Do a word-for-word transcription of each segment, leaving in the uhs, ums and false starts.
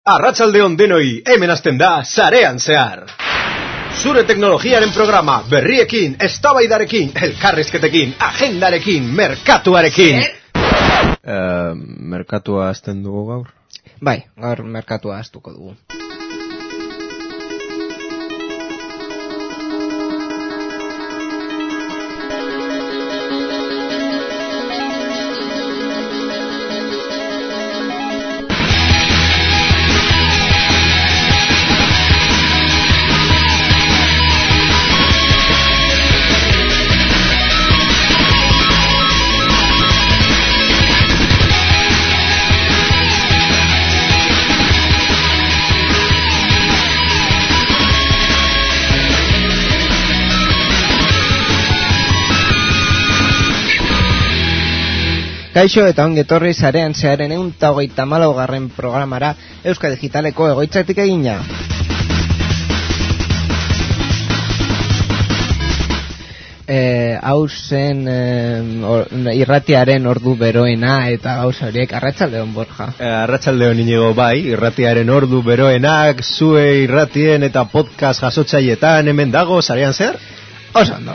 Arratsaldeon denoi, hemen hasten da Sarean Zehar. Zure teknologiaren programa berriekin, eztabaidarekin, elkarrizketekin, agendarekin, merkatuarekin. Uh, merkatua hasten dugu gaur? Bai, gaur merkatua hastuko dugu. Kaixo eta ongi etorri Sarean Zeharren ehun eta hogeita hamalaugarren programara Euskal Digitaleko egoitzatik egina. Eh, hau zen eh, or, irratiaren ordu beroena eta gauza horiek. Arratsaldeon, Borja. Eh, Arratsaldeon, Inigo, bai, irratiaren ordu beroenak, zue irratien eta podcast jasotzailetan hemen dago Sarean Zehar? Oso ondo.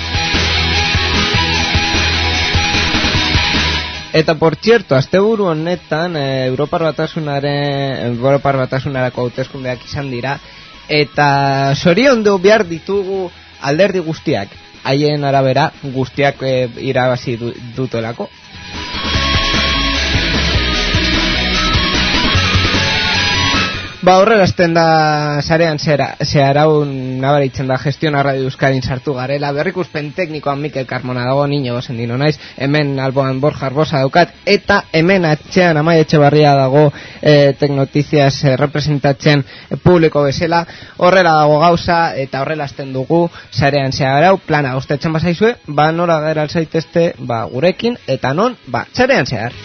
Eta por cierto, asteburu honetan eh, Europar Batasunaren Europar Batasunarako hauteskundeak izan dira eta zoriondu behar ditugu alderdi guztiak. Haien arabera guztiak eh, irabazi du, dutelako. Ba, horrela azten da Sarean Zehar hau nabaritzen da Gestiona Radio Euskadin sartu garela. Berrikuspen teknikoan Mikel Carmona dago, Niño Sendino naiz, hemen alboan Borja Arbosa daukat, eta hemen atxean Amaia Etxebarria dago eh, Teknotiziaz eh, representatzen eh, publiko bezala. Horrela dago gauza eta horrela azten dugu Sarean Zehar hau. Plana gustatzen bazaizue, ba nora gera zaitezte ba gurekin, eta non, ba Sarean Zehar.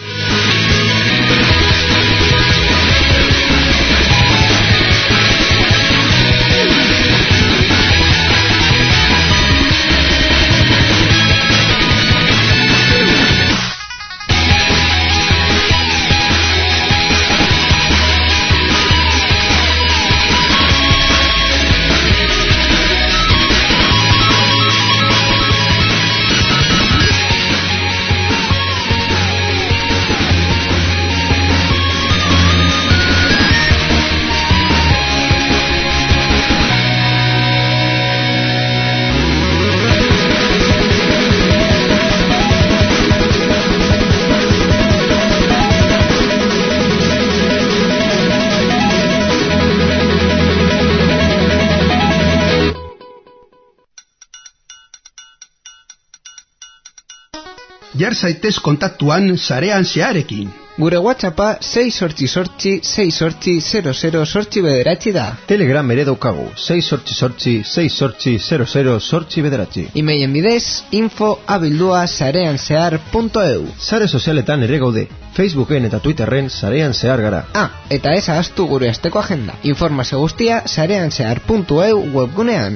Jar zaitez kontaktuan Sarean Zeharekin. Gure WhatsAppa sei sortzi sortzi sei sortzi zero zero sortzi bederatzi da. Telegram ere daukagu, sei sortzi sortzi sei sortzi zero zero sortzi bederatzi. Emailen bidez, info abildua sareanzehar punto eu. Sare sozialetan ere gaude, Facebooken eta Twitterren Sarean Zehar gara. Ah, eta ez ahaztu gure asteko agenda. Informazio guztia sareanzehar punto eu webgunean.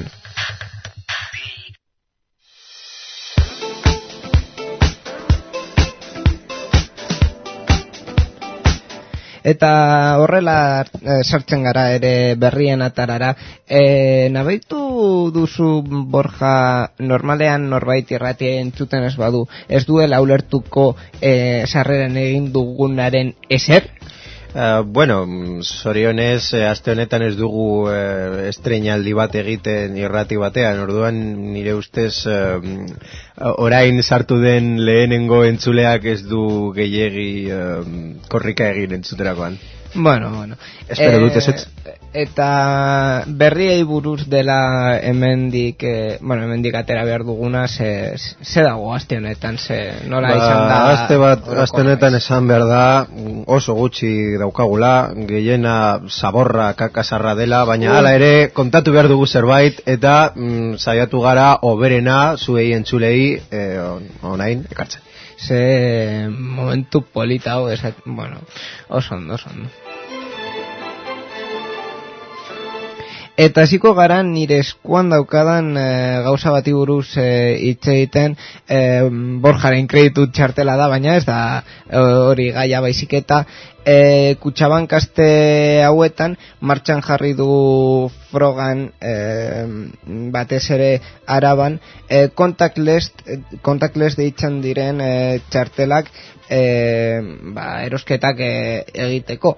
Eta horrela e, sartzen gara ere berrien atarara. E, nabaitu duzu, Borja, normalean norbait irratia entzuten ez badu, ez duela ulertuko e, sarreran egin dugunaren ezer? Uh, bueno, zorionez, eh, aste honetan ez dugu eh, estreinaldi bat egiten irrati batean, orduan nire ustez eh, orain sartu den lehenengo entzuleak ez du gehiegi eh, korrika egin entzuterakoan. Bueno, bueno. Espero dut ezetz. Eta berriei buruz dela hemendik, eh, bueno, hemendik atera behar duguna, ze, ze dago aste honetan, ze nola ba, izan da... Aste bat, aste honetan esan behar da, oso gutxi daukagula, gehiena zaborra, kakasarra dela, baina uh. hala ere kontatu behar dugu zerbait, eta mm, saiatu gara oberena, zuei entzulei, eh, onain, ekartzen. Ze momentu polita hau, bueno, oso ondo, oso ondo. Eta hasiko gara nire eskuan daukadan e, gauza bati buruz hitz e, egiten, e, Borjaren kreditu txartela da, baina ez da hori gaia baizik eta e, Kutxabank aste hauetan martxan jarri du frogan e, batez ere Araban e, contactless, contactless deitzen diren e, txartelak e, ba, erosketak e, egiteko.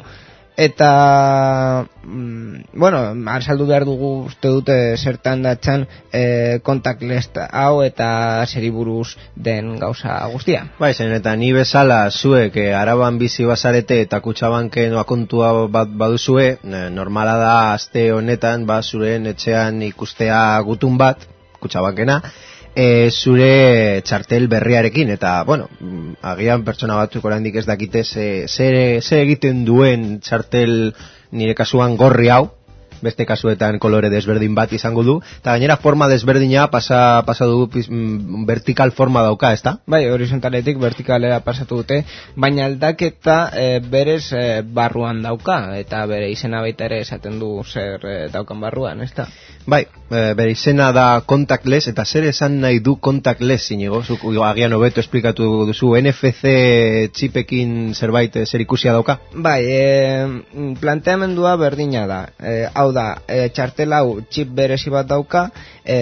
Eta, mm, bueno, azaldu behar dugu uste dute zertan datzan e, contactless hau eta zeri buruz den gauza guztia. Bai, zen eta ni bezala zuek e, Araban bizi bazarete eta Kutxabanken akontua bat baduzue, normala da aste honetan ba zuren etxean ikustea gutun bat, Kutxabankena, E, zure txartel berriarekin eta, bueno, agian pertsona batzuk oraindik ez dakite ze, ze, ze egiten duen txartel nire kasuan gorri hau, beste kasuetan kolore desberdin bat izango du, eta gainera forma desberdina pasa, pasa du mm, vertikal forma dauka, ezta? Bai, horizontaletik vertikalera pasatu dute, baina aldaketa e, berez e, barruan dauka, eta bere izena baita ere esaten du zer e, daukan barruan, ezta? Bai, e, bere izena da contactless, eta zer esan nahi du contactless, inigo, zuk agian hobeto esplikatu duzu, N F C txipekin zerbait zer ikusia dauka? Bai, e, planteamendua berdina da, e, hau da, e, txartel hau txip berezi bat dauka, e,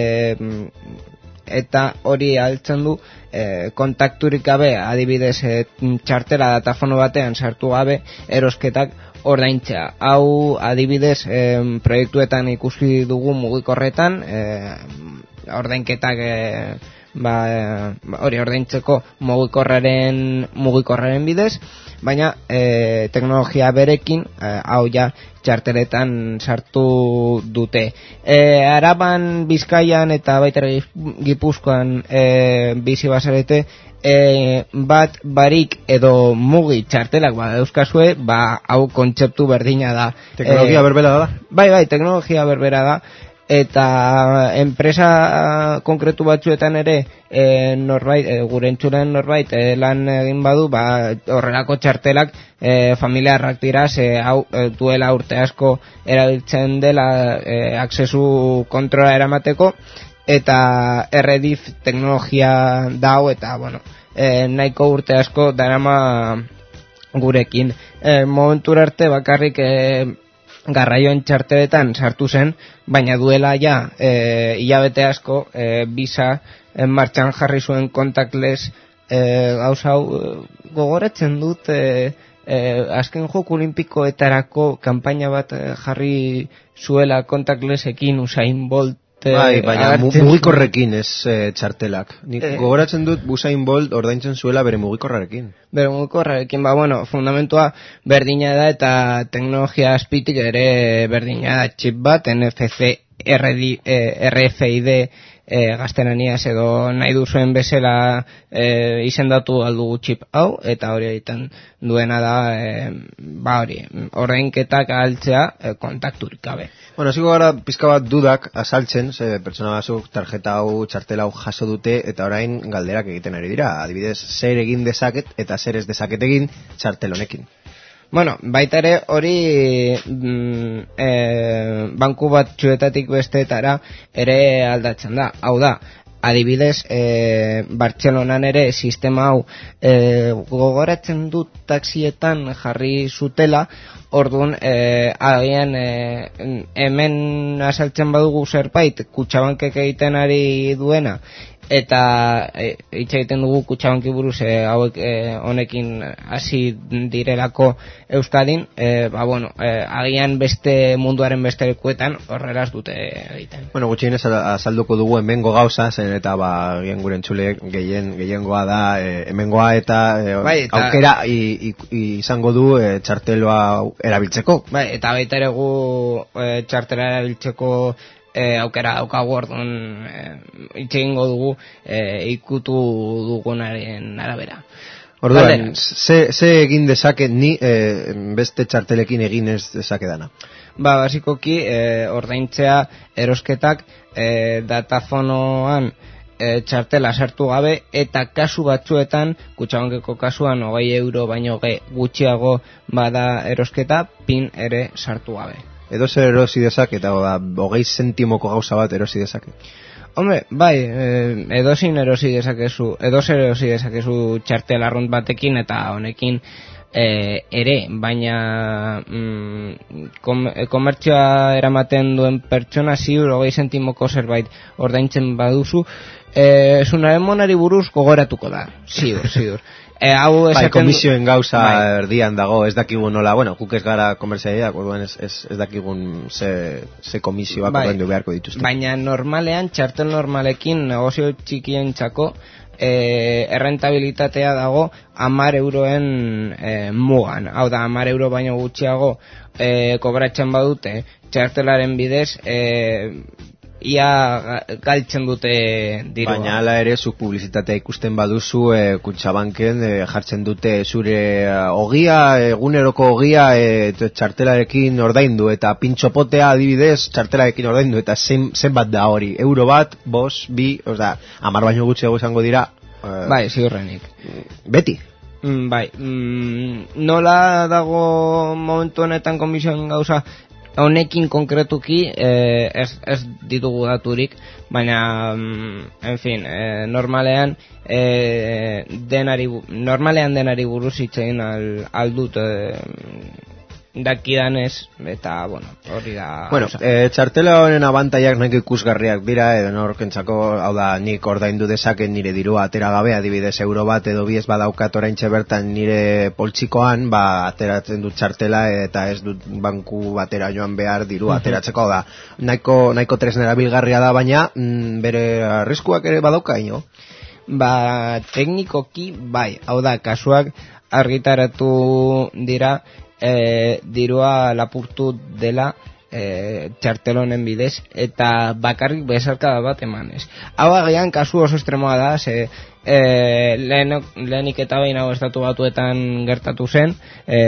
eta hori altzen du e, kontakturik gabe, adibidez e, txartela datafono batean sartu gabe erosketak ordaintzea. Hau adibidez e, proiektuetan ikusi dugu mugikorretan, e, ordainketak e, ba, hori ordaintzeko mugikorraren mugikorraren bidez, baina e, teknologia berekin e, hau ja txarteletan sartu dute. E, Araban, Bizkaian eta baita Gipuzkoan e, bizi bazarete, e, bat barik edo mugi txartelak ba euskazue, ba hau kontzeptu berdina da. Teknologia e, berbera da? Bai, bai, teknologia berbera da. Eta enpresa konkretu batzuetan ere e, norbait, e, gure entzulen norbait e, lan egin badu, ba, horrelako txartelak e, familiarrak dira, ze hau e, duela urte asko erabiltzen dela e, aksesu kontrola eramateko, eta R D I F teknologia dau, eta bueno, e, nahiko urte asko darama gurekin. E, momentura arte bakarrik e, garraioen txarteletan sartu zen, baina duela ja e, hilabete asko e, bisa en martxan jarri zuen contactless e, gauza hau e, gogoratzen dut e, e, azken joko olimpikoetarako kanpaina bat e, jarri zuela contactlessekin Usain Bolt. Bai, baina mugikorrekin ez e, txartelak. Nik e, gogoratzen dut Usain Bolt ordaintzen zuela bere mugikorrarekin. Bere mugikorrarekin, ba, bueno, fundamentua berdina da eta teknologia azpitik ere berdina da, chip bat, N F C, R F I D e, gaztelaniaz edo nahi duzuen bezala e, izendatu aldugu chip hau, eta hori egiten duena da, e, ba hori, ordainketak altzea e, kontakturik gabe. Bueno, ziko gara pizka bat dudak azaltzen, ze pertsona batzuk tarjeta hau, txartela hau jaso dute, eta orain galderak egiten ari dira. Adibidez, zer egin dezaket eta zer ez dezaket egin txartel honekin. Bueno, baita ere hori mm, e, banku bat txuetatik besteetara ere aldatzen da. Hau da, adibidez, e, Bartzelonan ere sistema hau e, gogoratzen dut taxietan jarri zutela, orduan e, agian e, hemen azaltzen badugu zerbait Kutxabankek egiten ari duena, eta e, hitz egiten dugu Kutxabanki buruz e, hauek e, honekin hasi direlako Euskadin, e, ba bueno, e, agian beste munduaren beste lekuetan horrelaz dute egiten. Bueno, gutxienez azalduko dugu hemengo gauza, zen eta ba agian gure entzulek gehien gehiengoa da e, hemengoa eta, e, bai, eta aukera i, i, izango du e, txarteloa erabiltzeko. Bai, eta baita ere gu e, txartela erabiltzeko E, aukera daukagu, orduan hitz e, egingo dugu e, ikutu dugunaren arabera. Orduan, ze, ze egin dezaket ni e, beste txartelekin egin ez dezakedana? Ba, basikoki e, ordaintzea erosketak e, datafonoan e, txartela sartu gabe, eta kasu batzuetan, Kutxabankeko kasuan hogei euro baino ge gutxiago bada erosketa, pin ere sartu gabe. edo zer erosi dezake, eta da, hogei zentimoko gauza bat erosi dezake. Hombre, bai, eh, edozin erosi dezakezu, edozer erosi dezakezu txartel arrunt batekin eta honekin eh, ere, baina mm, kom, komertzioa eramaten duen pertsona ziur hogei zentimoko zerbait ordaintzen baduzu, eh, zunaren monari buruz gogoratuko da, ziur, ziur. E, hau bai, komisioen gauza bai. erdian dago, ez dakigun nola, bueno, guk ez gara komerzialiak, orduan ez, ez, ez dakigun ze, ze komisioak bai. Ordaindu beharko dituzte. Baina normalean, txartel normalekin, negozio txikien txako, e, errentabilitatea dago hamar euroen e, mugan. Hau da, hamar euro baino gutxiago e, kobratzen badute, txartelaren bidez, e, ia galtzen dute dirua. Baina hala ere, zuk publizitatea ikusten baduzu, e, Kutxabanken e, jartzen dute zure ogia, eguneroko ogia e, txartelarekin ordaindu, eta pintxopotea adibidez txartelarekin ordaindu, eta zen, zenbat da hori, euro bat, bos, bi, oza, amar baino gutxiago izango dira. E, bai, ziurrenik. Beti. Mm, bai, mm, nola dago momentu honetan komisioen gauza, honekin konkretuki eh, ez, ez ditugu daturik, baina en fin, eh, normalean eh, denari normalean denari buruz hitz egin al, aldut eh, dakidanez, eta bueno, hori da. Bueno, e, txartela honen abantaiak nahiko ikusgarriak dira, edo norkentzako, hau da, nik ordaindu dezaken nire dirua atera gabe, adibidez euro bat edo bi ez badaukat oraintxe bertan nire poltsikoan, ba, ateratzen dut txartela eta ez dut banku batera joan behar dirua ateratzeko, da, nahiko, nahiko tresnera bilgarria da, baina mm, bere arriskuak ere badauka ino? Ba, teknikoki, bai, hau da, kasuak argitaratu dira, E, dirua lapurtu dela e, txartelonen bidez eta bakarrik bezarkada bat emanez. Hau agian kasu oso estremoa da, ze e, lehen, lehenik eta behin hau estatu batuetan gertatu zen, e,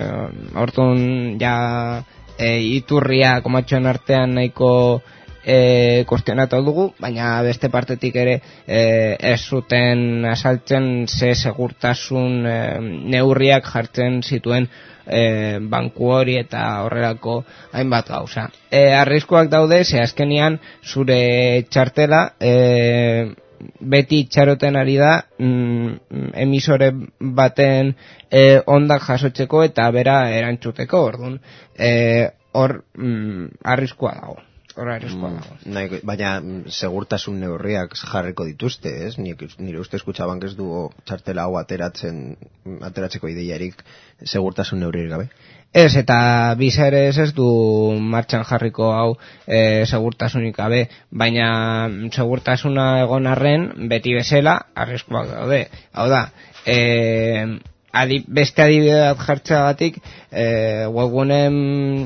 hortun ja e, iturria komatxoen artean nahiko E, kostionatu dugu, baina beste partetik ere e, ez zuten asaltzen ze segurtasun e, neurriak jartzen zituen e, banku hori eta horrelako hainbat gauza. E, arriskuak daude, ze azkenian zure txartela e, beti txaroten ari da mm, emisore baten e, ondak jasotzeko eta bera erantzuteko, orduan e, hor mm, arriskua dago. Mm, nahi, baina segurtasun neurriak jarriko dituzte, ez? Nire, nire ustez Kutxabank ez du txartela hau ateratzen, ateratzeko ideiarik segurtasun neurririk gabe. Ez, eta bizarez ez du martxan jarriko hau e, segurtasunik gabe, baina segurtasuna egon arren beti bezala arriskuak daude. Hau da, e, adi, beste adibide bat jartzeagatik, e, webgunen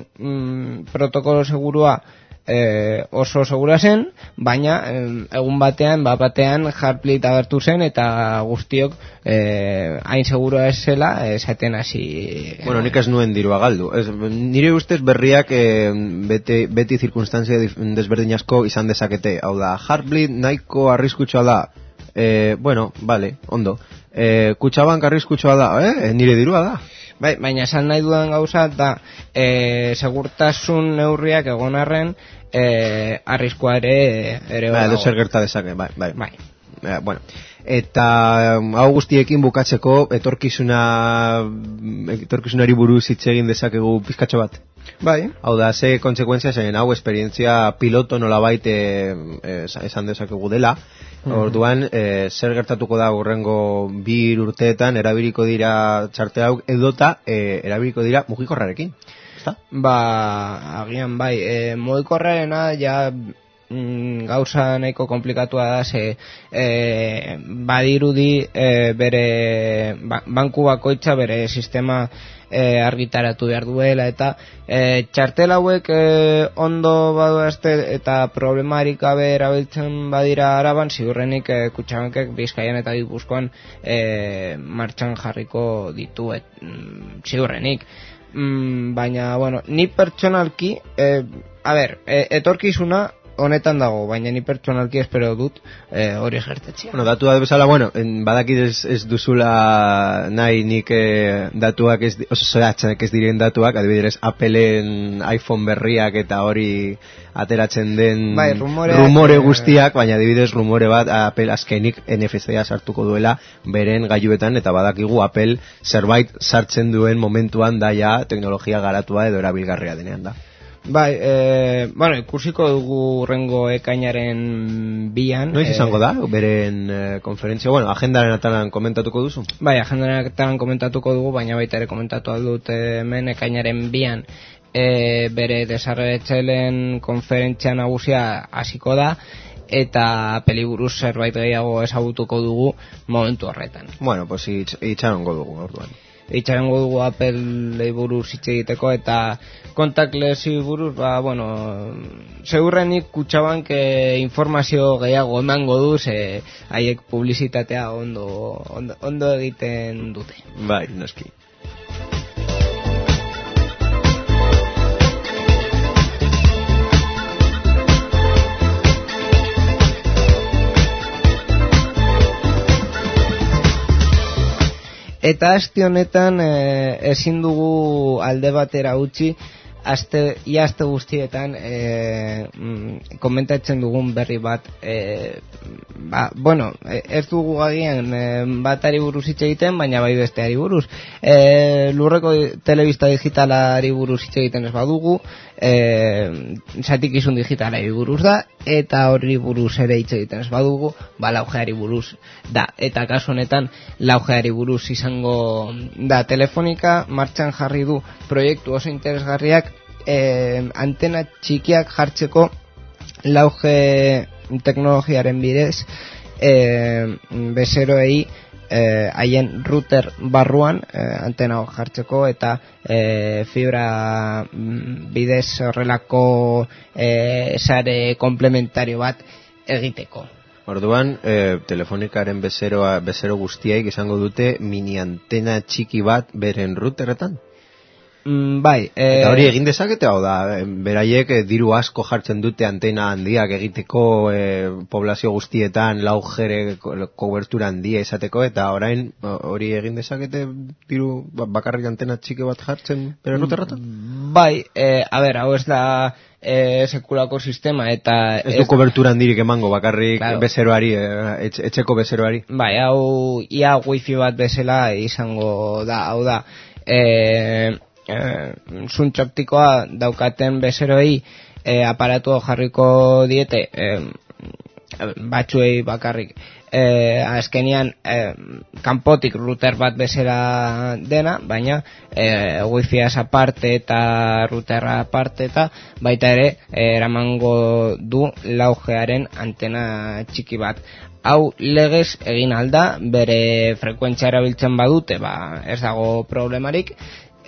mm, protokolo segurua E, oso segura zen, baina e, egun batean, bat batean Heartbleed agertu zen eta guztiok e, hain segura ez zela esaten hasi. Bueno, nik ez nuen dirua galdu. Ez, nire ustez berriak e, beti, beti zirkunstantzia desberdin asko izan dezakete. Hau da, Heartbleed nahiko arriskutsua da. E, bueno, vale, ondo. E, Kutxabank arriskutsua da, eh? Nire dirua da. Bai, baina esan nahi dudan gauza da e, segurtasun neurriak egon arren e, arriskua ere ere bai, edo zer gerta dezake, bai, bai. Bai. E, bueno, eta um, hau guztiekin bukatzeko etorkizuna etorkizunari buruz hitz egin dezakegu pizkatxo bat. Bai. Hau da, ze kontsekuentzia zen hau esperientzia piloto nolabait e, e, esan dezakegu dela. Orduan, e, zer gertatuko da urrengo bi urteetan erabiliko dira txarte hau edota e, erabiliko dira mugikorrarekin. Ezta? Ba, agian bai, e, mugikorrarena ja mm, gauza nahiko komplikatua da, ze e, badirudi e, bere ba, banku bakoitza bere sistema E, argitaratu behar duela eta e, txartel hauek e, ondo baduazte eta problemarik gabe erabiltzen badira Araban, ziurrenik e, Kutxabankek Bizkaian eta Gipuzkoan e, martxan jarriko ditu et, mm, ziurrenik mm, baina bueno, ni pertsonalki e, a ber, e, etorkizuna honetan dago, baina ni pertsonalki espero dut eh, hori gertatzea. Bueno, datu da bezala, bueno, badakit ez, ez duzula nahi nik eh, datuak ez, oso zoratzak ez diren datuak, adibidez Appleen iPhone berriak eta hori ateratzen den bai, rumoreak, rumore guztiak, baina adibidez rumore bat Apple azkenik N F C-a sartuko duela beren gailuetan, eta badakigu Apple zerbait sartzen duen momentuan da ja teknologia garatua edo erabilgarria denean da. Bai, e, bueno, ikusiko dugu rengo ekainaren bian. Noiz izango da, beren e, konferentzia, bueno, agendaren atalan komentatuko duzu? Bai, agendaren atalan komentatuko dugu, baina baita ere komentatu aldut hemen ekainaren bian e, bere desarrollatzaileen konferentzia nagusia hasiko da, eta peliburuz zerbait gehiago ezagutuko dugu momentu horretan. Bueno, pues itx, itxarongo dugu orduan. Itxarengo dugu Apple buruz hitz egiteko, eta kontaktlesi buruz, ba, bueno, segurrenik Kutxabank eh, informazio gehiago emango du, ze haiek publizitatea ondo, ondo, ondo egiten dute. Bai, noski. Eta aste honetan e, ezin dugu alde batera utzi, aste, ia aste guztietan e, mm, komentatzen dugun berri bat, e, ba, bueno, ez dugu agian e, batari buruz hitz egiten, baina bai besteari buruz. E, lurreko telebista digitalari buruz hitz egiten ez badugu, e, zatikizun digitalari buruz da, eta horri buruz ere hitz egiten ez badugu, ba laugeari buruz da. Eta kasu honetan laugeari buruz izango da. Telefonika martxan jarri du proiektu oso interesgarriak, eh, antena txikiak jartzeko lauge teknologiaren bidez, eh, bezeroei eh, haien router barruan eh, antena jartzeko, eta eh, fibra bidez horrelako eh, sare komplementario bat egiteko. Orduan, eh, telefonikaren bezeroa, bezero guztiaik izango dute mini antena txiki bat beren routerretan? Mm, bai. Eh, eta hori egin dezakete, hau da, beraiek eh, diru asko jartzen dute antena handiak egiteko eh, poblazio guztietan laugere kobertura handia izateko, eta orain hori egin dezakete diru bakarrik antena txiki bat jartzen beren routerretan? Bai, eh, a ber, hau ez da E, sekulako sistema, eta ez du kobertura handirik emango bakarrik, claro, bezeroari, etxe, etxeko bezeroari. Bai, hau ia wifi bat bezala izango da, hau da e, e, zuntz optikoa daukaten bezeroei e, aparatu jarriko diete, e, batzuei bakarrik e, azkenian e, kanpotik router bat bezala dena, baina e, wifiaz aparte eta routerra aparte, eta baita ere e, eramango du laugearen antena txiki bat. Hau legez egin alda, bere frekuentzia erabiltzen badute, ba, ez dago problemarik,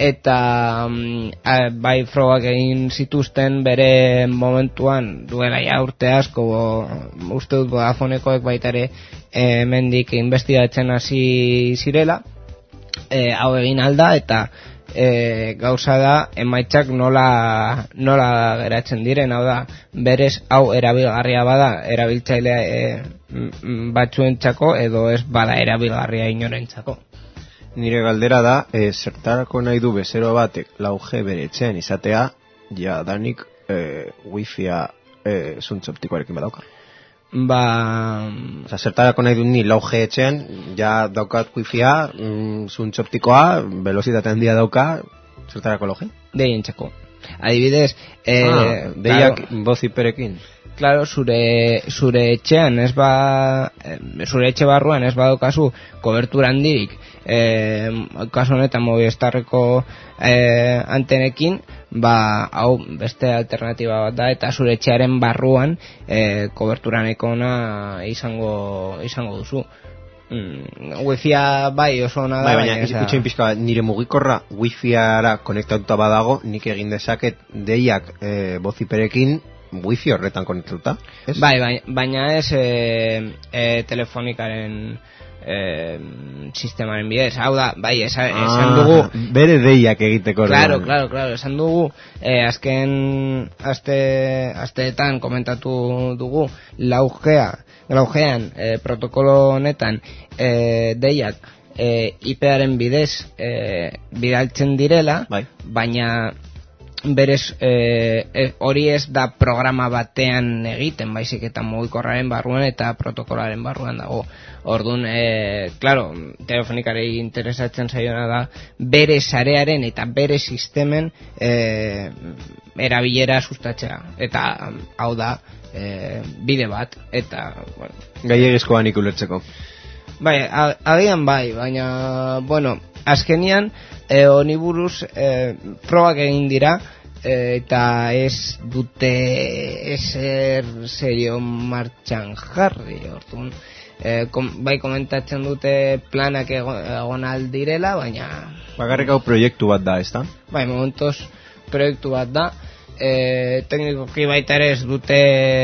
eta mm, bai frogak egin zituzten bere momentuan duela ja urte asko, uste dut Vodafonekoek baita ere e, mendik investigatzen hasi zirela, e, hau egin alda, eta e, gauza da emaitzak nola, nola geratzen diren, hau da berez hau erabilgarria bada erabiltzailea e, batzuentzako, edo ez bada erabilgarria inorentzako. Nire galdera da, e, zertarako nahi du bezero batek lauge bere etxean izatea, ja danik e, wifia e, zuntz optikoarekin badauka. Ba... Osa, zertarako nahi du ni lauge etxean, ja daukat wifia, mm, zuntz optikoa, velozitate handia dauka, zertarako lauge? Deientzako. Adibidez... E, ah, deiak claro, boziperekin. Claro, zure, zure etxean ez ba... Zure etxe barruan ez badokazu kobertura handirik, eh, kasu honetan Movistarreko eh, antenekin, ba, hau beste alternatiba bat da, eta zure etxearen barruan eh, kobertura nekona izango, izango duzu. Mm, wifia bai oso ona da, bai, baina ikutxein pixka, nire mugikorra wifiara konektatuta badago, nik egin dezaket deiak eh, boziperekin wifi horretan konektatuta, ez? Bai, bai, baina ez e, e, telefonikaren e, sistemaren bidez. Hau da, bai, esan, esan dugu... Ah, bere deiak egiteko. Claro, claro, claro, esan dugu, e, azken aste, asteetan komentatu dugu, laugea, laugean e, protokolo honetan e, deiak e, I P-aren bidez e, bidaltzen direla, bai. Baina... berez hori e, ez da programa batean egiten, baizik eta mugikorraren barruan eta protokolaren barruan dago. Orduan, e, claro, telefonikari interesatzen zaiona da bere sarearen eta bere sistemen e, erabilera sustatzea. Eta hau da e, bide bat, eta bueno, gaiegizkoan ikulertzeko. Bai, agian bai, baina bueno, azkenian E, honi buruz e, probak egin dira e, eta ez dute ezer serio martxan jarri. Orduan, e, kom, bai komentatzen dute planak egon aldirela, baina bakarrik hau proiektu bat da, ezta? Bai, momentos proiektu bat da. E, teknikoki baita ere ez dute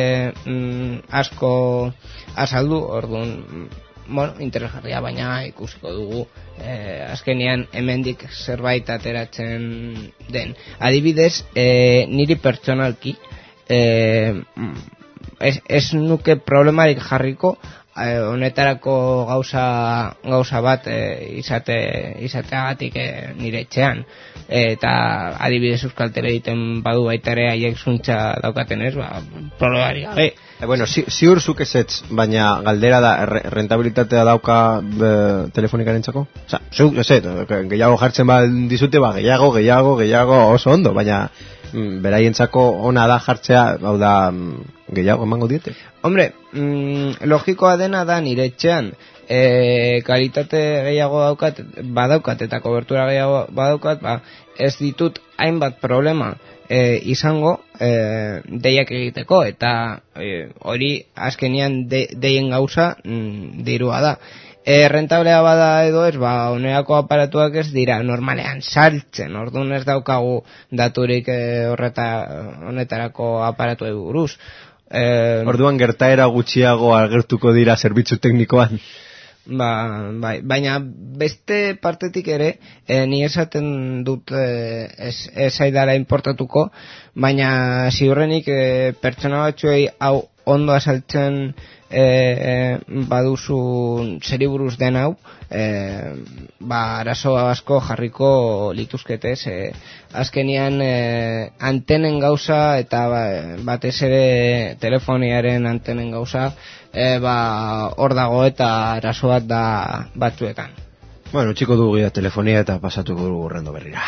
mm, asko azaldu, orduan bueno, interesgarria, baina ikusiko dugu eh, azkenean hemendik zerbait ateratzen den. Adibidez, eh, niri pertsonalki eh, ez, ez nuke problemarik jarriko eh, honetarako gauza gauza bat eh, izate izateagatik eh, nire etxean. Eta adibidez Euskaltel egiten badu baita ere haiek zuntza daukaten ez, ba, problemari gabe. E, bueno, zi, ziur zuk ezetz, baina galdera da, re, rentabilitatea dauka e, telefonikaren txako? Osa, zuk ezet, gehiago jartzen ba dizute, ba, gehiago, gehiago, gehiago oso ondo, baina mm, beraientzako ona da jartzea, hau da, mm, gehiago emango diete? Hombre, mm, logikoa dena da nire etxean, e, kalitate gehiago daukat, badaukat eta kobertura gehiago badaukat, ba, ez ditut hainbat problema e, izango e, deiak egiteko, eta e, hori azkenian de, deien gauza mm, dirua da. E, rentablea bada edo ez, ba, onerako aparatuak ez dira normalean saltzen, orduan ez daukagu daturik e, horreta honetarako aparatuei buruz. Eh, Orduan gertaera gutxiago agertuko dira zerbitzu teknikoan. Ba, bai, baina beste partetik ere e, ni esaten dut e, ez, ez aidara importatuko, baina ziurrenik e, pertsona batzuei hau ondo asaltzen e, e, baduzu zeri buruz den hau, e, ba arazo asko jarriko lituzketez, e, azkenian e, antenen gauza eta ba, batez ere telefoniaren antenen gauza e, ba hor dago eta arazo bat da batzuetan. Bueno, txiko dugu ya telefonia eta pasatuko dugu urrendo berrira.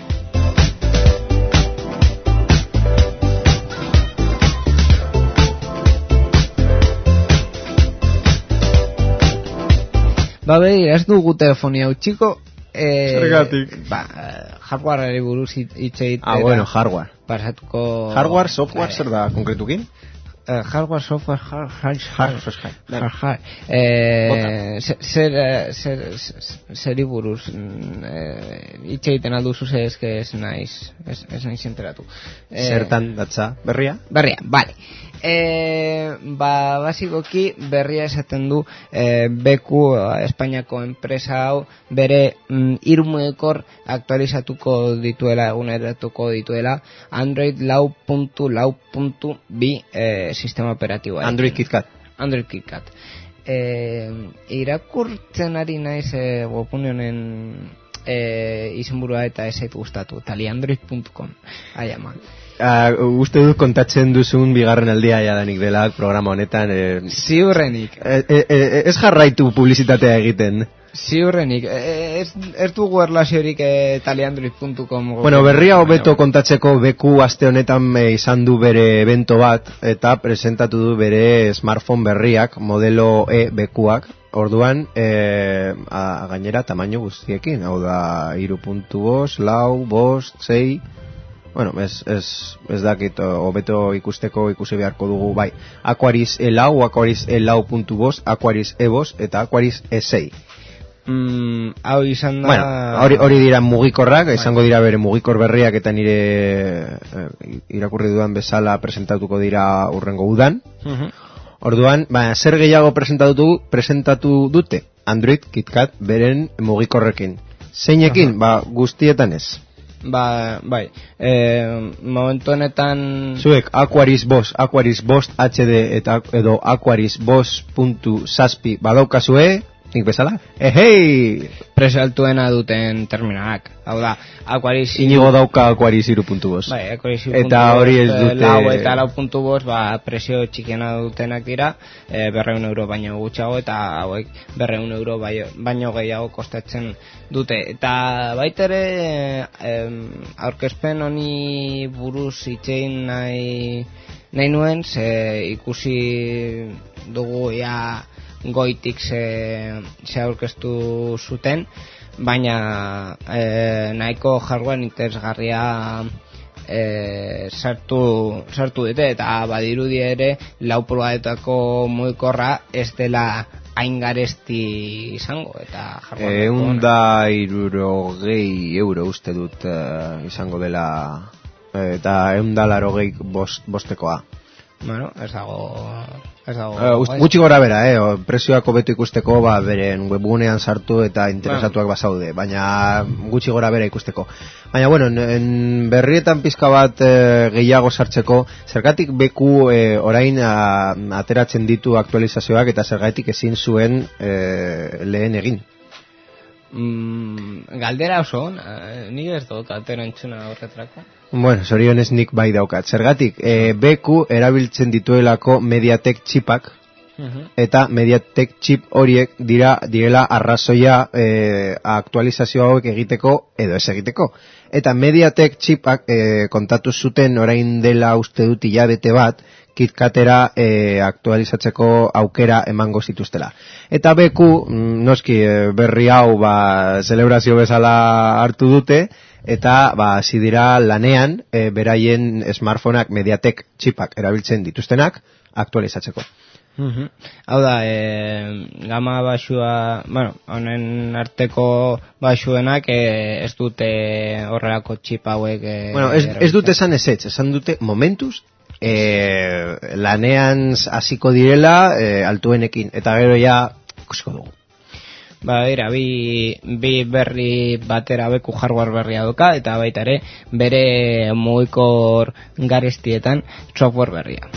Ba, behi, ez dugu telefonia utxiko. Eh, Zergatik. Ba, hardwareari buruz hitz egitera. Ah, bueno, hardware. Pasatuko... Hardware, software, zer da konkretukin? Uh, hardware, software, hard, hard, hard, hard, hard. Eh, zer, zer, zer buruz hitz egiten alduzu ze eske ez naiz, ez naiz enteratu. Eh, Zertan datza, berria? Berria, bale. E, ba, basikoki berria esaten du e, B Q Espainiako enpresa hau bere mm, irumekor aktualizatuko dituela, eguneratuko dituela Android lau puntu lau puntu bi e, sistema operatiboa. Android KitKat. Android KitKat. E, irakurtzen ari naiz e, webgune honen e, izenburua eta ez zait gustatu, taliandroid puntu com. Ai ama. Uh, uste dut kontatzen duzun bigarren aldia jadanik dela programa honetan. Eh, Ziurrenik. Eh, eh, eh, ez jarraitu publizitatea egiten. Ziurrenik. Eh, ez, ez dugu erlaziorik eh, taliandroid puntu com. Bueno, berria hobeto kontatzeko B Q aste honetan eh, izan du bere evento bat eta presentatu du bere smartphone berriak, modelo E B Qak. Orduan, eh, a, gainera tamaino guztiekin, hau da hiru puntu bost, lau, bost, sei... Bueno, ez, ez, ez dakit, hobeto ikusteko ikusi beharko dugu, bai. Aquaris E lau, Aquaris E lau puntu bost, Aquaris E bost eta Aquaris E sei. Mm, hau izan da... Bueno, hori, hori dira mugikorrak, izango dira bere mugikor berriak eta nire eh, irakurri dudan bezala presentatuko dira urrengo udan. Uh-huh. Orduan, ba, zer gehiago presentatu, presentatu dute? Android KitKat beren mugikorrekin. Zeinekin, ba, guztietan ez. Ba, bai, e, momentu honetan... Zuek, Aquaris Boss, Aquaris Boss H D eta edo Aquaris Boss puntu zazpi badaukazue, nik bezala? Ehei! Prezio altuena duten terminalak. Hau da, Aquaris... Inigo dauka Aquaris hiru puntu bost. Bai, Aquaris hiru puntu bost. Eta hori ez dute... Lau eta lau puntu bost, ba, prezio txikiena dutenak dira, e, berreun euro baino gutxago, eta hauek berreun euro baino, baino gehiago kostatzen dute. Eta baitere, e, aurkezpen honi buruz itxein nahi, nahi nuen, ze ikusi dugu ja goitik ze, ze aurkeztu zuten, baina e, nahiko hardware interesgarria e, sartu, sartu dute, eta badirudi ere lau pulgadetako mugikorra ez dela hain garesti izango, eta hardware egun da hirurogei euro uste dut uh, izango dela, eta egun da larogei bost, bostekoa. Bueno, ez dago... Ez dago uh, gutxi gora bera, eh? O, prezioak hobeto ikusteko, ba, beren webgunean sartu eta interesatuak bueno. Bazaude, baina gutxi gora bera ikusteko. Baina, bueno, en berrietan pizka bat eh, gehiago sartzeko, zergatik beku eh, orain a, ateratzen ditu aktualizazioak, eta zergatik ezin zuen eh, lehen egin. Mm, galdera oso, eh, nire ez dut atera entzuna horretrako. Bueno, zorionez nik bai daukat. Zergatik, e, beku erabiltzen dituelako Mediatek txipak, uh-huh. eta Mediatek txip horiek dira direla arrazoia e, aktualizazio hauek egiteko edo ez egiteko. Eta Mediatek txipak e, kontatu zuten orain dela uste dut hilabete bat, KitKatera e, aktualizatzeko aukera emango zituztela. Eta beku, noski berri hau ba, zelebrazio bezala hartu dute, eta ba hasi dira lanean e, beraien smartphoneak Mediatek txipak erabiltzen dituztenak aktualizatzeko. Uh-huh. Hau da, e, gama baxua, bueno, honen arteko baxuenak e, ez dute horrelako txip hauek e, bueno, ez, ez dute esan ezetz, esan dute momentuz e, lanean hasiko direla e, altuenekin, eta gero ja ikusiko dugu. Ba, bera, bi, bi berri batera beku hardware berria doka, eta baita ere bere mugikor garestietan software berria.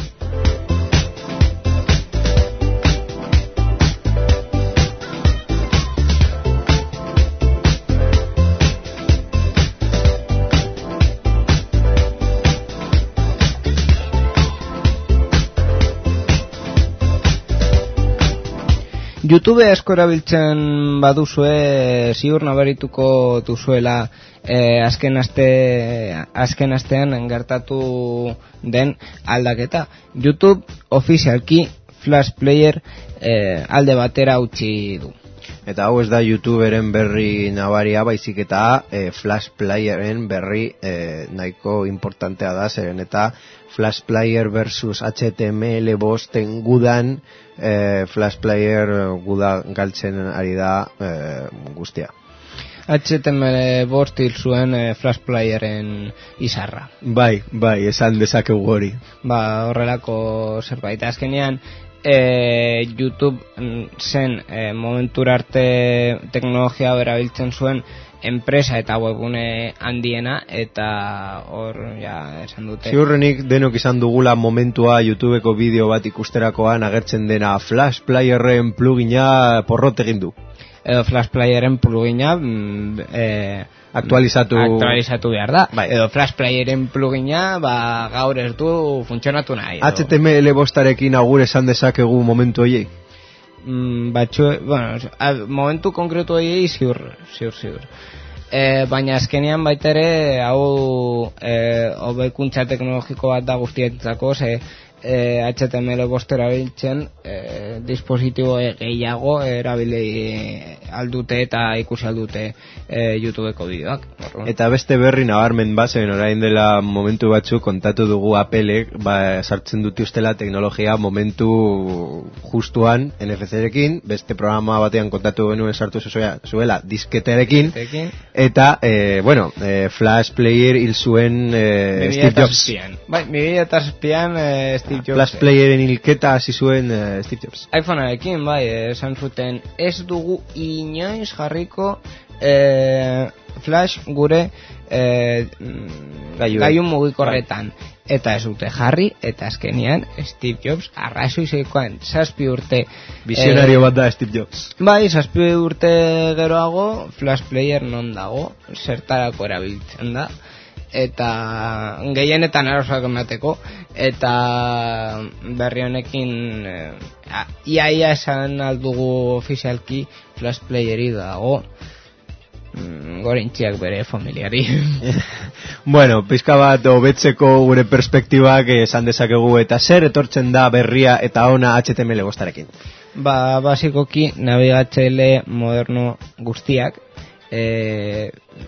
YouTube asko erabiltzen baduzue, ziur nabarituko duzuela eh, azken aste azken astean gertatu den aldaketa. YouTube ofizialki Flash Player eh, alde batera utzi du. Eta hau ez da YouTuberen berri nabaria, baizik eta e, Flash Playeren berri e, nahiko importantea da, zeren eta Flash Player versus H T M L bosten gudan e, Flash Player guda galtzen ari da e, guztia. H T M L bost hil zuen e, Flash Playeren izarra. Bai, bai, esan dezakegu hori. Ba, horrelako zerbait. Azkenean, E, YouTube zen e, momentura arte teknologia berabiltzen zuen enpresa eta webgune handiena, eta hor ja esan dute. Ziurrenik denok izan dugula momentua YouTubeko bideo bat ikusterakoan agertzen dena Flash Playerren plugina porrot egin du. Edo Flash Playerren plugina e, aktualizatu aktualizatu behar da. Bai. Edo Flash Playeren plugina ba, gaur ez du funtzionatu nahi. Edo. H T M L bostarekin agur esan dezakegu momentu hoiei? Mm, batxu, bueno, a, momentu konkretu hoiei ziur, ziur, ziur. E, baina azkenean baita ere hau e, hobekuntza teknologiko bat da guztientzako, ze e, H T M L bost erabiltzen e, dispositibo gehiago erabili aldute eta ikusi aldute e, YouTubeko bideoak. Eta beste berri nabarmen bazen orain dela momentu batzu kontatu dugu Applek ba, sartzen dute ustela teknologia momentu justuan N F C-rekin, beste programa batean kontatu genuen sartu zuela, zuela disketerekin, eta e, bueno, e, Flash Player hil zuen e, Steve Jobs. Bai, mi bila eta zazpian e, Steve Steve Jobs. Flash Playeren hilketa hasi zuen uh, Steve Jobs. iPhonearekin, bai, esan zuten, ez dugu inoiz jarriko eh, Flash gure eh, gailu mugikorretan. Eta ez dute jarri, eta azkenian Steve Jobs arrazoi zeikoan zazpi urte visionario bat da Steve Jobs. Bai, zazpi urte geroago Flash Player non dago, zertarako erabiltzen da, eta gehienetan arazoak emateko, eta berri honekin eh, iaia esan aldugu ofizialki Flash Playeri dago gorintziak bere familiari. Bueno, pizka bat hobetzeko gure perspektibak esan dezakegu, eta zer etortzen da berria eta ona H T M L bostarekin? Ba, basikoki nabigatzaile moderno guztiak eh,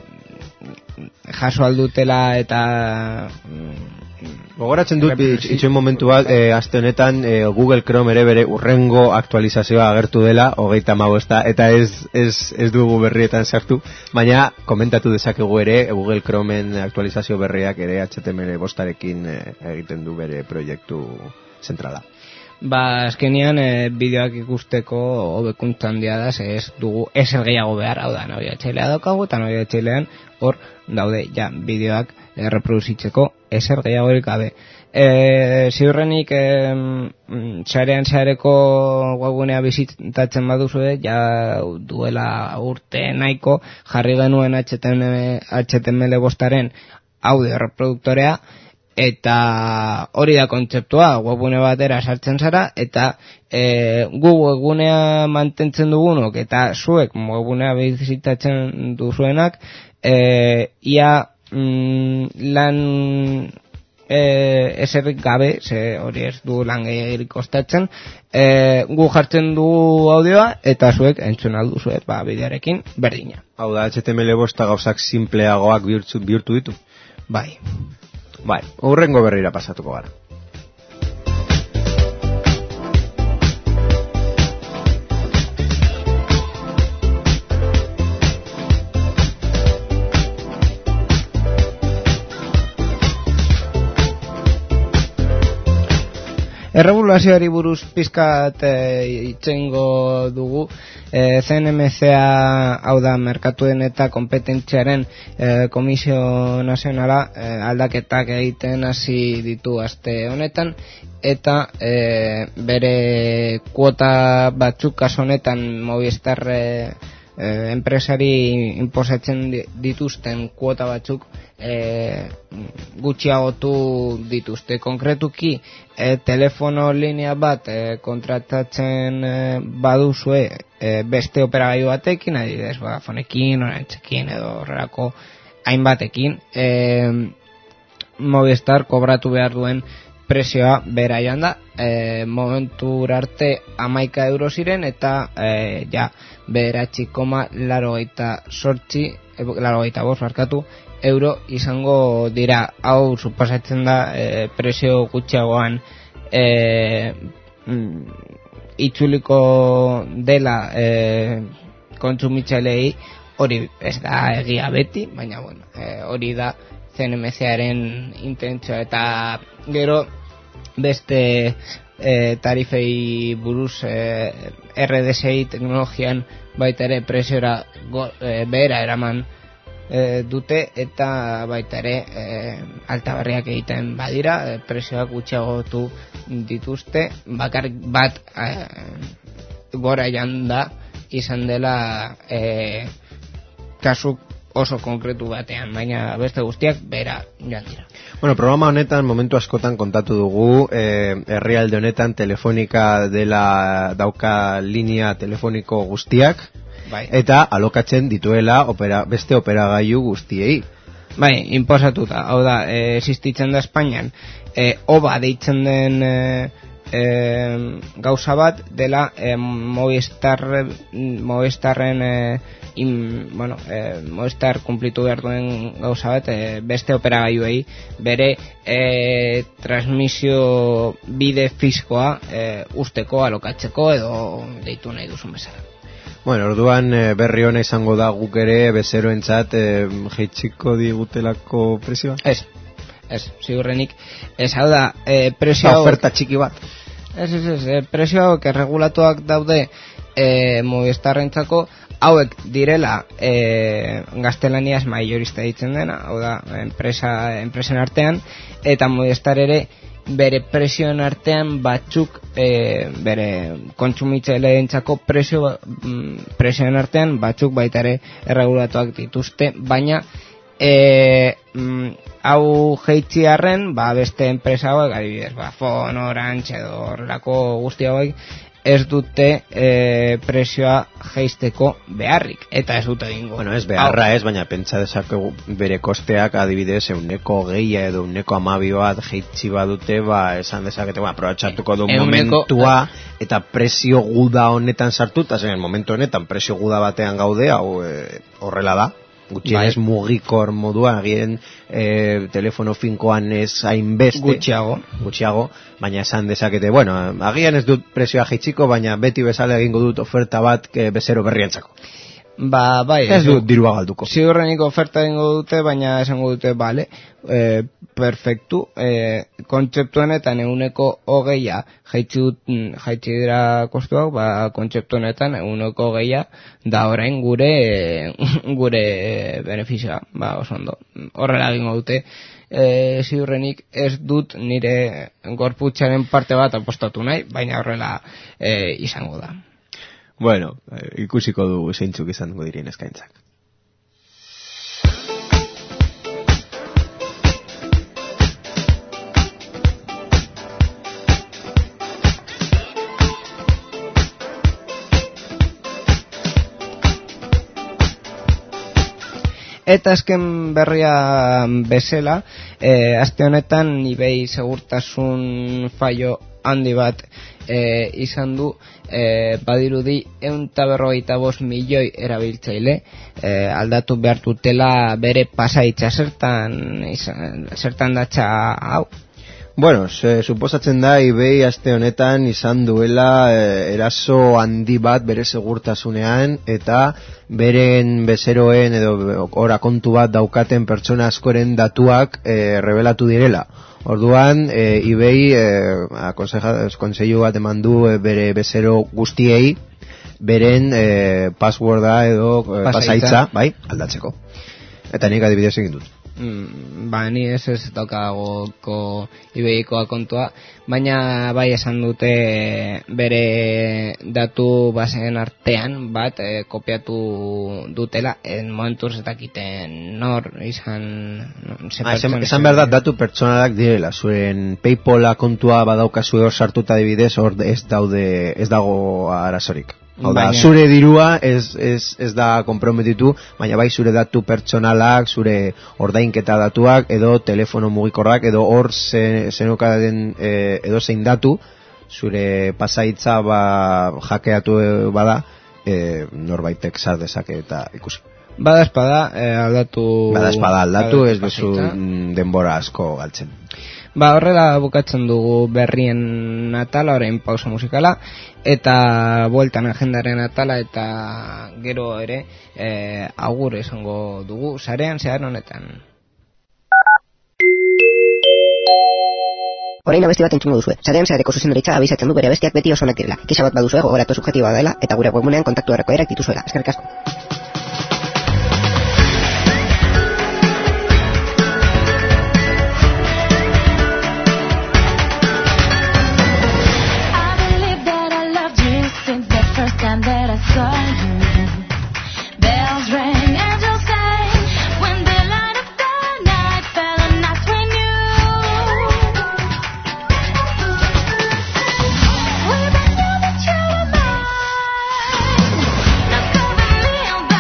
jaso aldutela eta gogoratzen dut itxoin momentu bat eh, aste honetan eh, Google Chrome ere bere urrengo aktualizazioa agertu dela hogeita hamabosta, eta ez, ez, ez dugu berrietan sartu, baina komentatu dezakegu ere Google Chromeen aktualizazio berriak ere H T M L bostarekin eh, egiten du bere proiektu zentrala. Ba, azkenian e, bideoak ikusteko hobekuntza handia da, ze ez dugu ezer gehiago behar, hau da, nabigatzailea daukagu, eta nabigatzailean hor daude, ja, bideoak e, reproduzitzeko ezer gehiago gabe. E, ziurrenik e, sarean sareko webgunea bizitatzen baduzue, ja duela urte nahiko jarri genuen H T M L bostaren audio reproduktorea, eta hori da kontzeptua, webgune batera sartzen zara, eta e, gu webgunea mantentzen dugunok, eta zuek webgunea bizitatzen duzuenak, e, ia mm, lan e, eserrik gabe, ze hori ez du lan gehiagirik kostatzen, e, gu jartzen dugu audioa, eta zuek entzun alduzue, ba, bidearekin berdina. Hau da, H T M L bosta gauzak simpleagoak bihurtu, bihurtu ditu? Bai. Bai, urrengo berrira pasatuko gara. Erregulazioari buruz pizkat e, itxengo dugu. E, C N M C A, hau da merkatuen eta kompetentziaren e, Komisio Nazionala, e, aldaketak egiten hasi ditu aste honetan, eta e, bere kuota batzuk kasu honetan Movistar e, e, enpresari inposatzen dituzten kuota batzuk e, gutxiagotu dituzte. Konkretuki e, telefono linea bat e, kontratatzen e, baduzue e, beste operagailu batekin, adibidez Vodafonekin, Orantzekin edo horrelako hainbatekin, e, Movistar kobratu behar duen prezioa bera joan da, e, momentu arte hamaika euro ziren, eta e, ja bederatzi koma laurogeita zortzi, laurogeita bost barkatu euro izango dira. Hau suposatzen da e, prezio gutxiagoan e, itzuliko dela e, kontsumitzailei. Hori ez da egia beti, baina bueno, e, hori da C N M C-aren intentzioa. Eta gero beste e, tarifei buruz, e, R D S I teknologian baita ere preziora go, e, behera eraman e, dute, eta baita ere e, altabarriak egiten badira, e, prezioak gutxiagotu dituzte, bakar bat e, gora joan da izan dela e, kasu oso konkretu batean, baina beste guztiak bera joan dira. Bueno, programa honetan momentu askotan kontatu dugu, eh, herrialde honetan telefonika dela dauka linea telefoniko guztiak, bai, eta alokatzen dituela opera, beste operagailu guztiei. Bai, inposatuta, hau da, e, existitzen da Espainian, e, oba deitzen den e, e, gauza bat dela e, Movistar, Movistarren e, in, bueno, e, Movistar kumplitu behar duen gauza bat, e, beste operagailuei bere e, transmisio bide fiskoa e, usteko, alokatzeko edo deitu nahi duzun bezala. Bueno, orduan berri ona izango da guk ere bezeroentzat e, jeitsiko digutelako prezioa? Ez. Ez, ziurrenik, ez hau da, e, presio hau... Oferta txiki bat. Ez, ez, ez, e, presio hauek erregulatuak daude e, Movistarrentzako, hauek direla e, gaztelaniaz maiorista ditzen dena, hau da, enpresa, enpresen artean, eta Movistar ere bere presioen artean batzuk e, bere kontsumitzaileentzako presio presioen artean batzuk baita ere erregulatuak dituzte, baina e, mm, hau jeitziarren ba, beste enpresa hauek adibidez, ba, Fon, Orange edo horrelako guzti hauek ez dute e, presioa jeisteko beharrik, eta ez dute dingo. Bueno, ez beharra ez, baina pentsa dezakegu bere kosteak adibidez euneko geia edo euneko amabi bat jeitzi badute, ba, esan dezakete, ba, aprobetxatuko du Euneko, momentua eta presio guda honetan sartuta, zen momentu honetan presio guda batean gaude, hau e, horrela da. Gutxienez bai. Mugikor moduan agien e, telefono finkoan ez hainbeste gutxiago. gutxiago baina esan dezakete, bueno, agian ez dut presioa jaitsiko, baina beti bezala egingo dut oferta bat e, bezero berrientzako. Ba, bai, ez dut dirua galduko. Ziurrenik oferta egingo dute, baina esango dute, bale, e, perfektu, e, kontzeptuenetan eguneko hogeia jaitsi dut, jaitsi dira kostuak, ba, kontzeptuenetan eguneko hogeia da orain gure gure benefizioa, ba, oso ondo. Horrela egingo dute, e, ziurrenik ez dut nire gorputzaren parte bat apostatu nahi, baina horrela e, izango da. Bueno, ikusiko du zeintzuk izango diren eskaintzak. Eta azken berria bezala, e, aste honetan eBay segurtasun fallo handi bat e, izan du, e, badirudi ehun eta berrogeita bost milioi erabiltzaile e, aldatu behar dutela bere pasahitza, zertan izan, zertan datza hau. Bueno, se, suposatzen da eBay aste honetan izan duela e, eraso handi bat bere segurtasunean eta beren bezeroen edo ora kontu bat daukaten pertsona askoren datuak e, revelatu direla. Orduan, e, eBay e, kontseilu bat eman du e, bere bezero guztiei beren e, passworda edo e, pasahitza, bai, aldatzeko. Eta nik adibidez egin dut. Mm, ba, ni ez ez daukagoko eBaykoa kontua, baina bai esan dute bere datu baseen artean bat e, kopiatu dutela, en momentuz ez dakiten nor izan no, ah, esan, esan behar da datu pertsonalak direla, zuren Paypala kontua badaukazu hor sartuta adibidez, hor ez daude ez dago arazorik. Hau da, zure dirua ez, ez, ez da konprometitu, baina bai zure datu pertsonalak, zure ordainketa datuak, edo telefono mugikorrak, edo hor zenokaren e, edo zein datu, zure pasahitza ba, jakeatu bada, e, norbaitek sar dezake eta ikusi. Bada espada e, aldatu... Bada espada aldatu, ez duzu denbora asko galtzen. Ba, horrela bukatzen dugu berrien atala, orain pausa musikala, eta bueltan agendaren atala, eta gero ere e, agur esango dugu, sarean zehar honetan. Orain abesti bat entzungo duzue. Sarean zehareko zuzendaritza abizatzen du bere abestiak beti oso onak direla. Kisa bat baduzue gogoratu subjektiboa dela, eta gure webgunean kontaktu erreko erak dituzuela. Eskerrik asko. Now cover me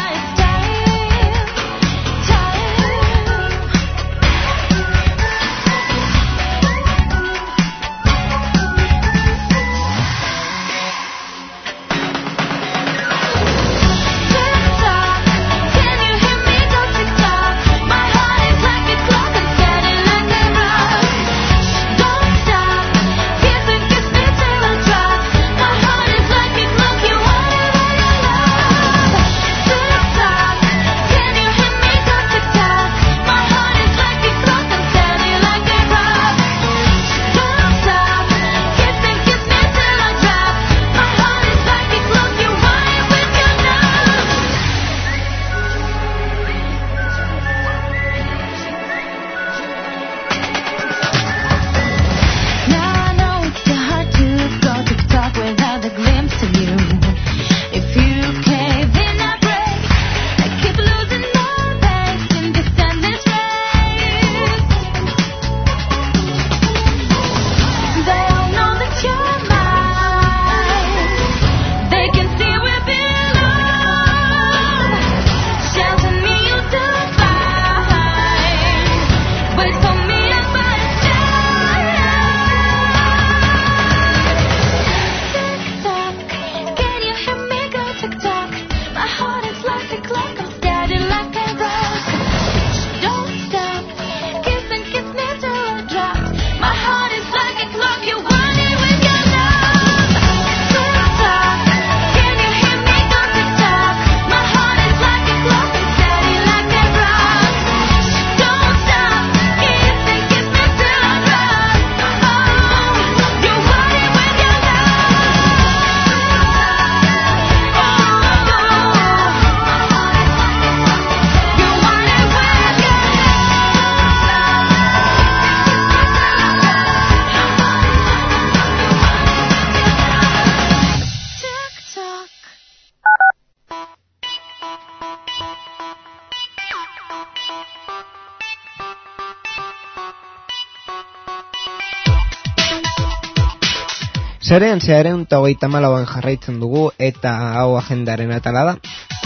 Sarean zehar ehun eta hogeita hamalauan jarraitzen dugu eta hau agendaren atala da.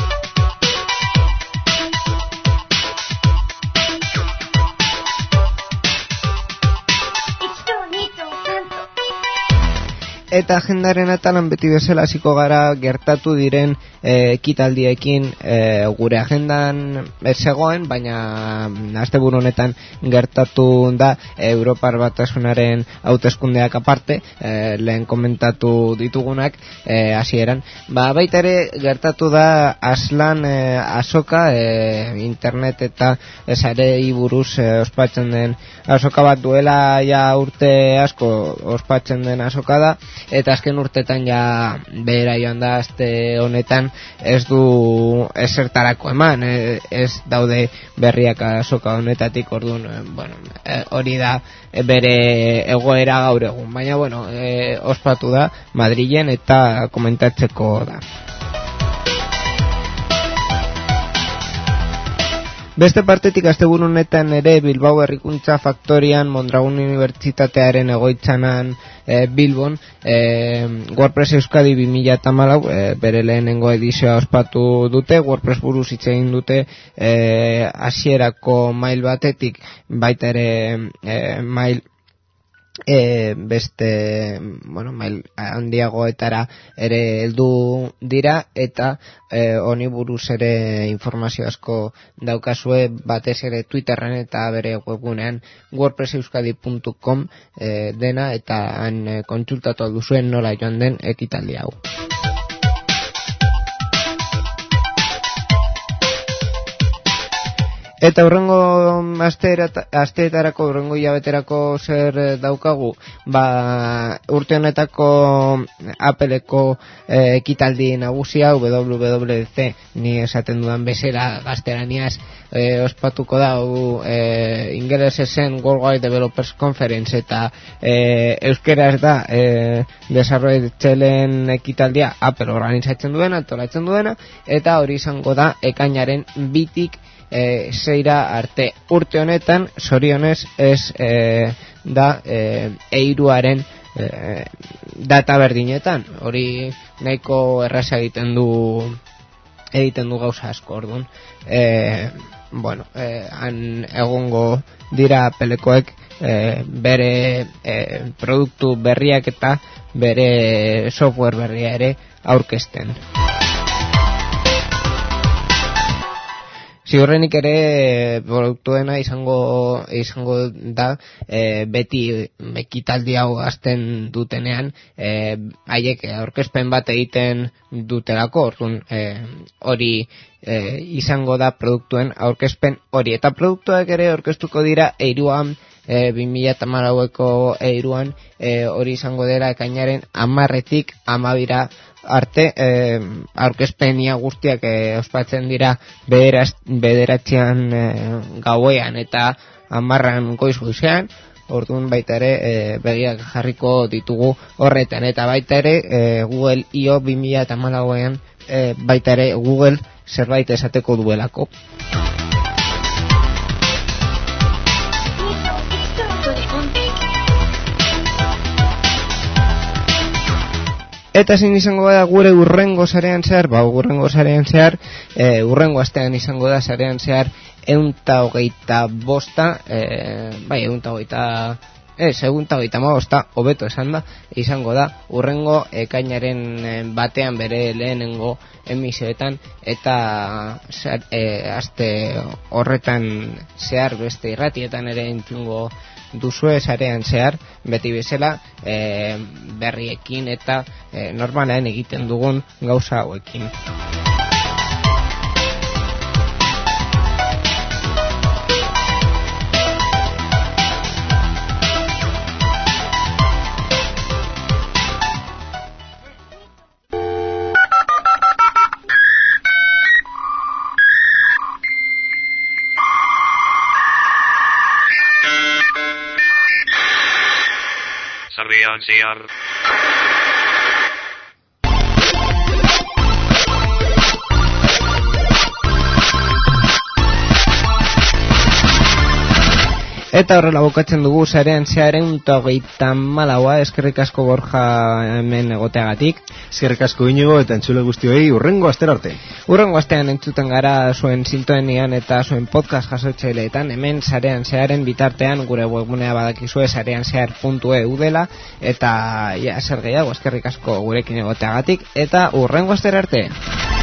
Eta agendaren atalan beti bezala hasiko gara gertatu diren e, ekitaldiekin e, gure agendan zegoen, baina asteburu honetan gertatu da Europar Batasunaren hauteskundeak aparte, e, lehen komentatu ditugunak e, hasieran. Ba, baita ere gertatu da Aslan e, azoka, e, internet eta sarei buruz e, ospatzen den azoka bat, duela ja urte asko ospatzen den azoka da. Eta azken urtetan ja behera joan da, aste honetan ez du esertarako eman, ez daude berriak azoka honetatik, orduan, bueno, hori da bere egoera gaur egun, baina bueno, e, ospatu da Madrilen eta komentatzeko da. Beste partetik asteburu honetan ere Bilbao Herrikuntza Faktorian Mondragon Unibertsitatearen egoitzanan e, Bilbon e, WordPress Euskadi bi mila hamalau e, bere lehenengo edizioa ospatu dute. WordPress buruz hitz egin dute hasierako mail batetik, baita ere e, mail E, beste, bueno, mail handiagoetara ere heldu dira, eta e, honi buruz ere informazio asko daukazue, batez ere Twitterren eta bere webgunean wordpress euskadi puntu com e, dena, eta han e, kontsultatu duzuen nola joan den ekitaldi hau. Eta hurrengo asteetarako, hurrengo hilabeterako zer daukagu? Ba, urte honetako Appleko eh, ekitaldi nagusia, W W D C, ni esaten dudan bezala gaztelaniaz, eh, ospatuko da, eh, ingeles zen Worldwide Developers Conference, eta eh, euskeraz da eh, desarroitzaileen ekitaldia Apple organizatzen duena, antolatzen duena, eta hori izango da ekainaren bitik E, zeira arte. Urte honetan, zorionez, ez e, da e, eiruaren e, data berdinetan. Hori nahiko erraza egiten du egiten du gauza asko, orduan. E, bueno, e, han egongo dira Applekoek e, bere e, produktu berriak eta bere software berria ere aurkezten. Ziurrenik ere produktuena izango izango da e, beti ekitaldi hau hasten dutenean e, haiek aurkezpen bat egiten dutelako, orduan e, hori e, izango da produktuen aurkezpen hori, eta produktuak ere aurkeztuko dira eiruan, e, bi mila hamalaueko eiruan, e, hori izango dela ekainaren hamarretik hamabira arte, eh, aurkezpenia guztiak eh, ospatzen dira bederaz, bederatzean eh, gauean eta hamarran goiz goizean, orduan baita ere eh, begiak jarriko ditugu horretan, eta baita ere eh, Google I O bi mila hamalauean eh, baita ere Google zerbait esateko duelako. Eta zein izango da gure urrengo sarean zehar? Ba, urrengo sarean zehar, e, urrengo astean izango da sarean zehar ehun eta hogeita bosta, e, bai, ehun eta hogeita, ez, ehun eta hogeita bosta, hobeto esan da, izango da urrengo ekainaren batean bere lehenengo emisioetan, eta e, aste horretan zehar beste irratietan ere entzungo duzue sarean zehar, beti bezala e, berriekin eta e, normalean egiten dugun gauza hauekin. Zehar. Eta horrela bukatzen dugu sarean zearen hogeita hamalaua, eskerrik asko Borja hemen egoteagatik. Eskerrik asko Inigo eta entzule guztioi urrengo astera arte. Urrengo astean entzuten gara zuen sintoenian eta zuen podcast jasotzaileetan, hemen sarean zearen bitartean gure webgunea badakizue sarean zehar puntu e u dela, eta ja, zer gehiago, eskerrik asko gurekin egoteagatik eta urrengo astera arte.